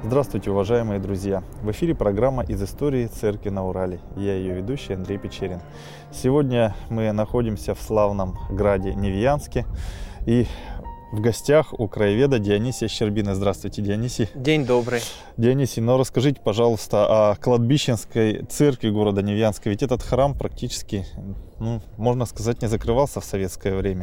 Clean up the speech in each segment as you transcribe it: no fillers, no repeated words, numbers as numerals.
Здравствуйте, уважаемые друзья! В эфире программа «Из истории церкви на Урале». Я ее ведущий Андрей Печерин. Сегодня мы находимся в славном граде Невьянске и в гостях у краеведа Дионисия Щербины. Здравствуйте, Дионисий. День добрый. Дионисий, расскажите, пожалуйста, о кладбищенской церкви города Невьянска. Ведь этот храм практически, можно сказать, не закрывался в советское время.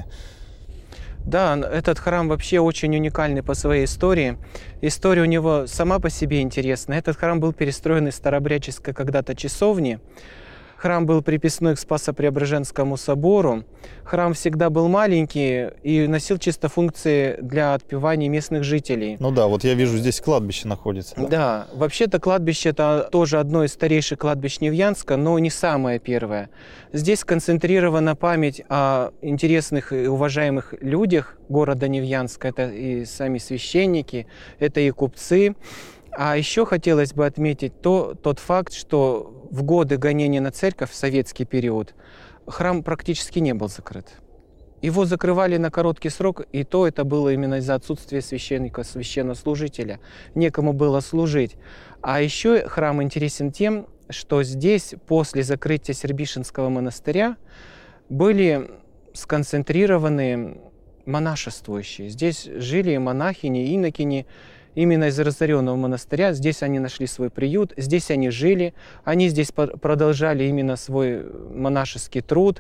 Да, этот храм вообще очень уникальный по своей истории. История у него сама по себе интересная. Этот храм был перестроен из старообрядческой когда-то часовни. Храм был приписной к Спасо-Преображенскому собору. Храм всегда был маленький и носил чисто функции для отпевания местных жителей. Я вижу, здесь кладбище находится. Да, вообще-то кладбище это тоже одно из старейших кладбищ Невьянска, но не самое первое. Здесь сконцентрирована память о интересных и уважаемых людях города Невьянска. Это и сами священники, это и купцы. А еще хотелось бы отметить тот факт, что в годы гонения на церковь в советский период храм практически не был закрыт. Его закрывали на короткий срок, и то это было именно из-за отсутствия священника, священнослужителя. Некому было служить. А еще храм интересен тем, что здесь после закрытия Сербишинского монастыря были сконцентрированы монашествующие. Здесь жили монахини, инокини. Именно из разоренного монастыря здесь они нашли свой приют, здесь они жили, они здесь продолжали именно свой монашеский труд.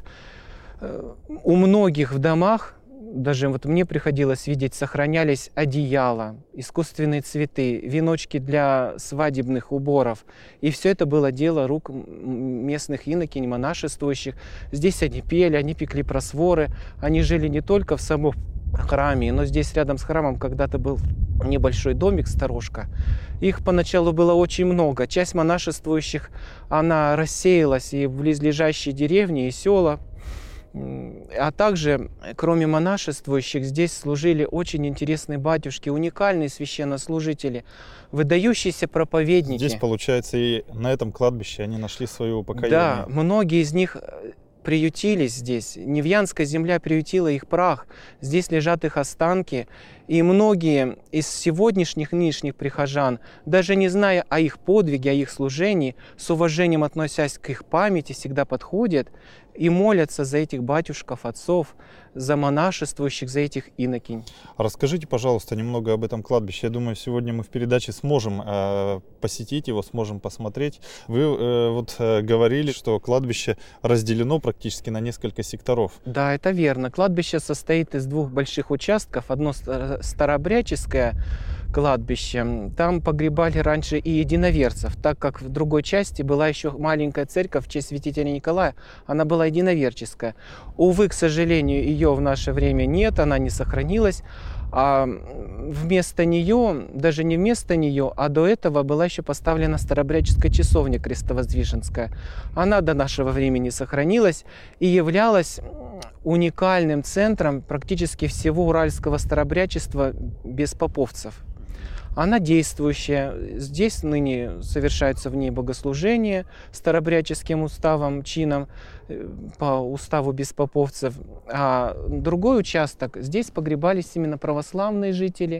У многих в домах, даже мне приходилось видеть, сохранялись одеяла, искусственные цветы, веночки для свадебных уборов. И все это было дело рук местных инокинь, монашествующих. Здесь они пели, они пекли просворы, они жили не только в самом храме, но здесь рядом с храмом когда-то был небольшой домик, сторожка. Их поначалу было очень много. Часть монашествующих, она рассеялась и в близлежащие деревни и села. А также, кроме монашествующих, здесь служили очень интересные батюшки, уникальные священнослужители, выдающиеся проповедники. Здесь, получается, и на этом кладбище они нашли свое упокоение. Да, многие из них приютились здесь. Невьянская земля приютила их прах. Здесь лежат их останки. И многие из сегодняшних, нынешних прихожан, даже не зная о их подвиге, о их служении, с уважением относясь к их памяти, всегда подходят и молятся за этих батюшков, отцов, за монашествующих, за этих инокинь. Расскажите, пожалуйста, немного об этом кладбище. Я думаю, сегодня мы в передаче сможем посетить его, сможем посмотреть. Вы говорили, что кладбище разделено практически на несколько секторов. Да, это верно. Кладбище состоит из двух больших участков. Одно старообрядческое кладбище. Там погребали раньше и единоверцев, так как в другой части была еще маленькая церковь в честь святителя Николая. Она была единоверческая. Увы, к сожалению, ее в наше время нет, она не сохранилась. А вместо нее, даже не вместо нее, а до этого была еще поставлена старообрядческая часовня Крестовоздвиженская. Она до нашего времени сохранилась и являлась уникальным центром практически всего уральского старообрядчества без поповцев. Она действующая. Здесь ныне совершаются в ней богослужения старообрядческим уставом, чином, по уставу без поповцев. А другой участок, здесь погребались именно православные жители.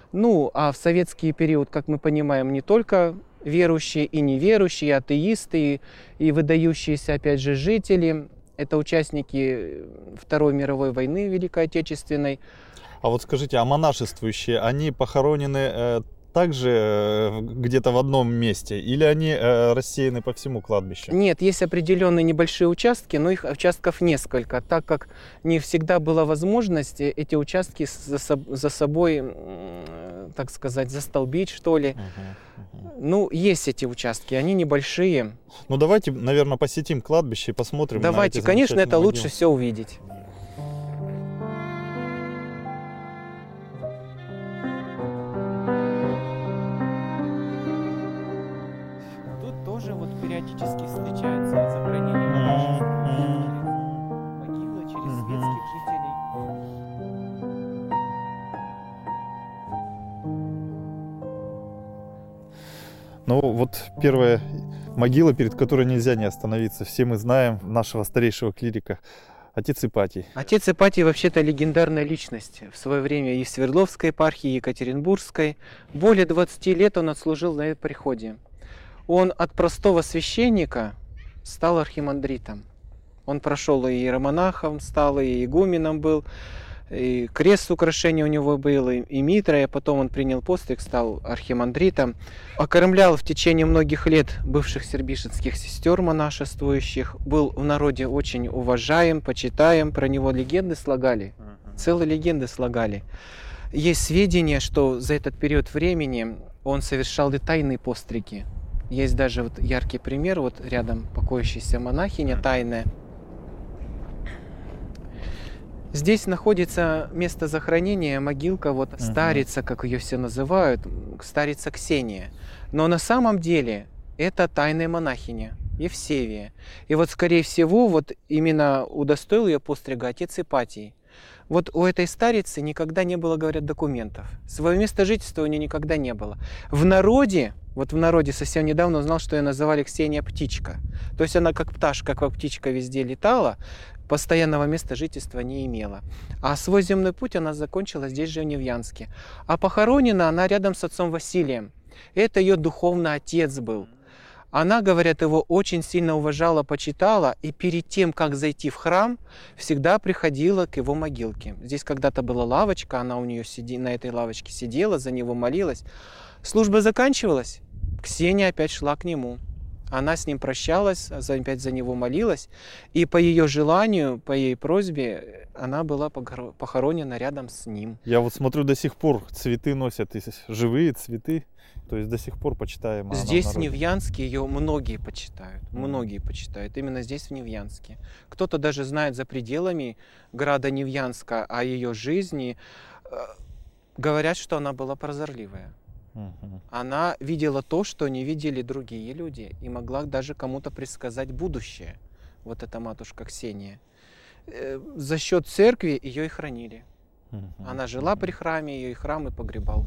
А в советский период, как мы понимаем, не только верующие и неверующие, и атеисты, и выдающиеся, опять же, жители. Это участники Второй мировой войны, Великой Отечественной. А скажите, а монашествующие, они похоронены также где-то в одном месте или они рассеяны по всему кладбищу? Нет, есть определенные небольшие участки, но их участков несколько, так как не всегда была возможность эти участки за собой, так сказать, застолбить, что ли. Есть эти участки, они небольшие. Давайте, наверное, посетим кладбище и посмотрим. Давайте, конечно, это лучше все увидеть. Периодически встречаются захоронения могилы через светских жителей. Первая могила, перед которой нельзя не остановиться. Все мы знаем нашего старейшего клирика Отец Ипатий. Отец Ипатий вообще-то легендарная личность. В свое время и в Свердловской епархии, и Екатеринбургской. Более 20 лет он отслужил на этом приходе. Он от простого священника стал архимандритом. Он прошел и иеромонахом, стал и игуменом был, и крест с украшением у него был, и митра, а потом он принял постриг, стал архимандритом. Окормлял в течение многих лет бывших сербишинских сестер монашествующих, был в народе очень уважаем, почитаем, про него легенды слагали, целые легенды слагали. Есть сведения, что за этот период времени он совершал и тайные постриги. Есть даже вот яркий пример, вот рядом покоящаяся монахиня тайная. Здесь находится место захоронения, могилка, вот старица, как ее все называют, старица Ксения. Но на самом деле это тайная монахиня Евсевия. И вот, скорее всего, вот именно удостоил ее пострига отец Ипатий. Вот у этой старицы никогда не было, говорят, документов. Свое место жительства у нее никогда не было. В народе совсем недавно узнал, что ее называли Ксения Птичка. То есть она как пташка, как птичка везде летала, постоянного места жительства не имела. А свой земной путь она закончила здесь же, в Невьянске. А похоронена она рядом с отцом Василием. Это ее духовный отец был. Она, говорят, его очень сильно уважала, почитала, и перед тем, как зайти в храм, всегда приходила к его могилке. Здесь когда-то была лавочка, она у нее на этой лавочке сидела, за него молилась. Служба заканчивалась, Ксения опять шла к нему. Она с ним прощалась, опять за него молилась, и по ее желанию, по ее просьбе, она была похоронена рядом с ним. Я вот смотрю, до сих пор цветы носят, живые цветы, то есть до сих пор почитаема. Здесь, в Невьянске, ее многие почитают, именно здесь, в Невьянске. Кто-то даже знает за пределами града Невьянска о ее жизни, говорят, что она была прозорливая. Она видела то, что не видели другие люди, и могла даже кому-то предсказать будущее. Вот эта матушка Ксения. За счет церкви ее и хранили. Она жила при храме, ее и храм и погребал.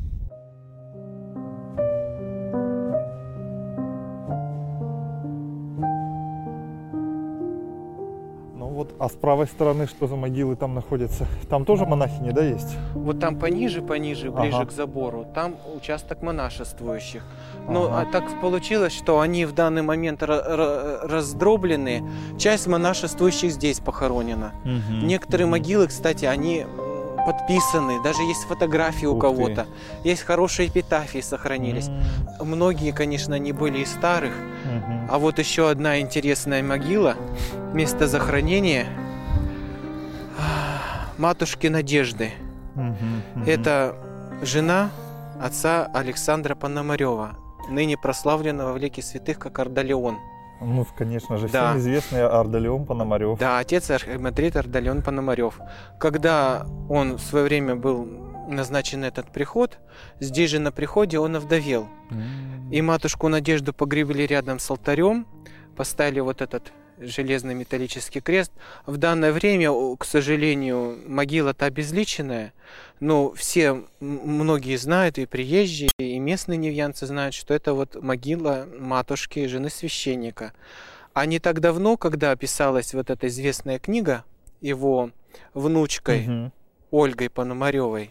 Вот, а с правой стороны что за могилы там находятся? Там тоже монахини, да, есть? Вот там пониже, ближе к забору, там участок монашествующих. Ну, а так получилось, что они в данный момент раздроблены. Часть монашествующих здесь похоронена. Некоторые могилы, кстати, они подписаны, даже есть фотографии у кого-то. Есть хорошие эпитафии сохранились. Многие, конечно, не были из старых. А вот еще одна интересная могила, место захоронения матушки Надежды. Это жена отца Александра Пономарева, ныне прославленного в лике святых как Ардалион. Ну, конечно же, всем известный Ардалион Пономарев. Да, отец архимандрит Ардалион Пономарев. Когда он в свое время был назначен этот приход, здесь же на приходе он овдовел. И матушку Надежду погребли рядом с алтарем, поставили вот этот железный металлический крест. В данное время, к сожалению, могила-то обезличенная, но многие знают, и приезжие, и местные невьянцы знают, что это вот могила матушки, жены священника. А не так давно, когда писалась вот эта известная книга его внучкой Ольгой Пономаревой,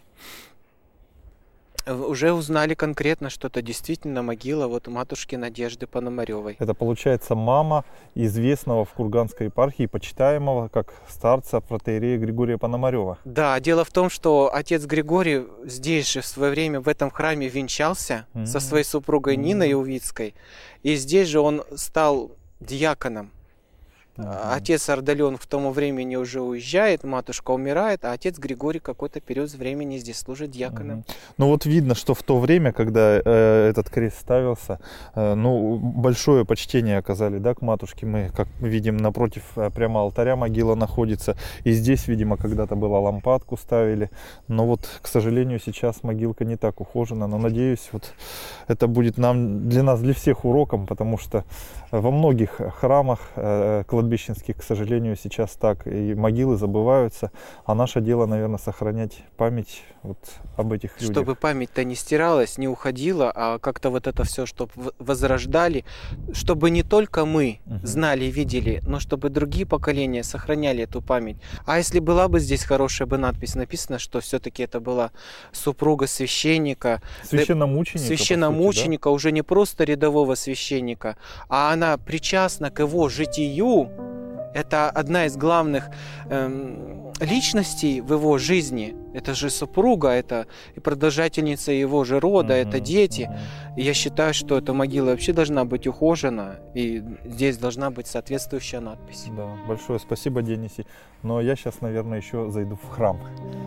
уже узнали конкретно, что это действительно могила вот матушки Надежды Пономаревой. Это получается мама известного в Курганской епархии, почитаемого как старца протоиерея Григория Пономарева. Да, дело в том, что отец Григорий здесь же в свое время в этом храме венчался со своей супругой Ниной Увицкой, и здесь же он стал диаконом. Отец Ардалион к тому времени уже уезжает, матушка умирает, а отец Григорий какой-то период времени здесь служит диаконом. Ну вот видно, что в то время, когда этот крест ставился, большое почтение оказали, да, к матушке. Мы, как видим, напротив прямо алтаря могила находится. И здесь, видимо, когда-то была лампадку ставили. Но вот, к сожалению, сейчас могилка не так ухожена. Но надеюсь, вот это будет для нас, для всех уроком, потому что во многих храмах, кладбищах кладбищенских, к сожалению, сейчас так. И могилы забываются. А наше дело, наверное, сохранять память вот об этих людях. Чтобы память-то не стиралась, не уходила, а как-то вот это все, чтобы возрождали, чтобы не только мы знали и видели, но чтобы другие поколения сохраняли эту память. А если была бы здесь хорошая бы надпись, написано, что все-таки это была супруга священника, священномученика, уже не просто рядового священника, а она причастна к его житию. Это одна из главных личностей в его жизни. Это же супруга, это и продолжательница его же рода, это дети. И я считаю, что эта могила вообще должна быть ухожена, и здесь должна быть соответствующая надпись. Да, большое спасибо, Денисий. Но я сейчас, наверное, еще зайду в храм.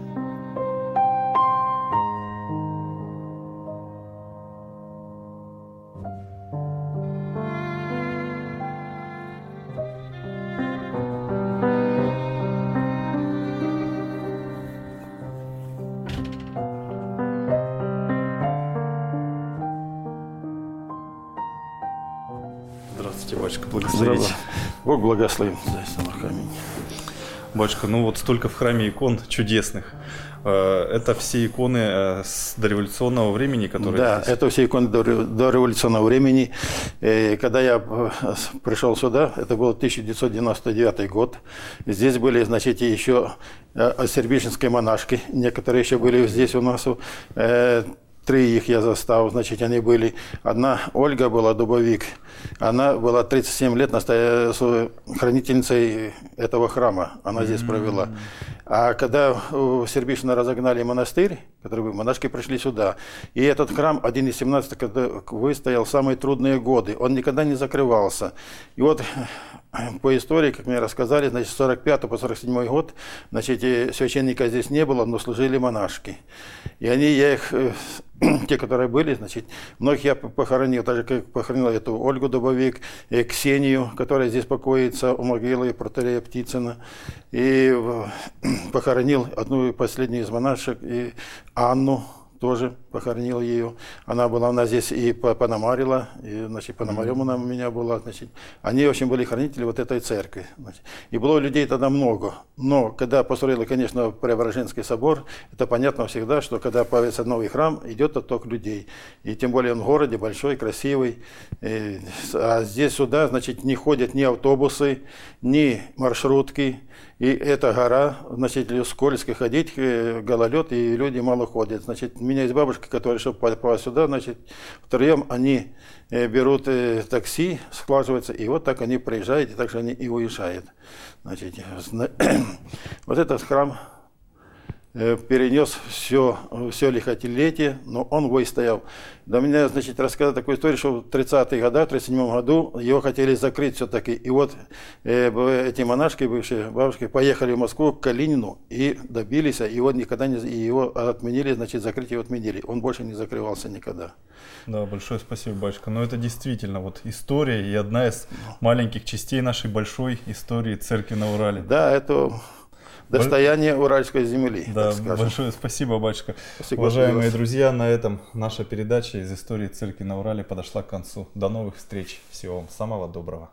Здравствуйте, батюшка, благословите. Бог благословит. Аминь. Батюшка, ну вот столько в храме икон чудесных. Это все иконы с дореволюционного времени, которые... Да, здесь... это все иконы дореволюционного времени. Когда я пришел сюда, это был 1999 год. Здесь были, значит, еще сербишинские монашки. Некоторые еще были здесь у нас. 3 их я застал, значит, они были. Одна Ольга была, дубовик. Она была 37 лет хранительницей этого храма. Она здесь провела. А когда в Сербишино разогнали монастырь, монашки пришли сюда, и этот храм один из 17 выстоял самые трудные годы. Он никогда не закрывался. И вот по истории, как мне рассказали, значит, с 45 по 47 год, значит, священника здесь не было, но служили монашки. И я их, те, которые были, значит, многих я похоронил, так же, как похоронил эту Ольгу Дубовик, и Ксению, которая здесь покоится у могилы протоиерея Птицына, и похоронил одну последнюю из монашек, и Анну, тоже похоронил ее. Она была у нас здесь и Пономарила, и, значит, Пономарем она у меня была. Значит. Они очень были хранители вот этой церкви. Значит. И было людей тогда много. Но когда построили, конечно, Преображенский собор, это понятно всегда, что когда появится новый храм, идет отток людей. И тем более он в городе большой, красивый. А здесь сюда, значит, не ходят ни автобусы, ни маршрутки. И эта гора, значит, скользко ходить, гололед, и люди мало ходят. Значит, у меня есть бабушка, которая, чтобы попасть сюда, значит, втроем они берут такси, схватываются, и вот так они приезжают, и так же они и уезжают. Значит, вот этот храм перенес все лихолетие, но он выстоял. До меня, значит, рассказали такую историю, что в 30-е годы, в 1937 году его хотели закрыть все-таки. И вот эти монашки, бывшие бабушки, поехали в Москву к Калинину и добились, его никогда не... Его отменили, значит, закрытие отменили. Он больше не закрывался никогда. Да, большое спасибо, батюшка. Но это действительно вот история и одна из маленьких частей нашей большой истории церкви на Урале. Да, это... достояние уральской земли. Да, большое спасибо, батюшка. Спасибо, уважаемые друзья, на этом наша передача из истории церкви на Урале подошла к концу. До новых встреч. Всего вам самого доброго.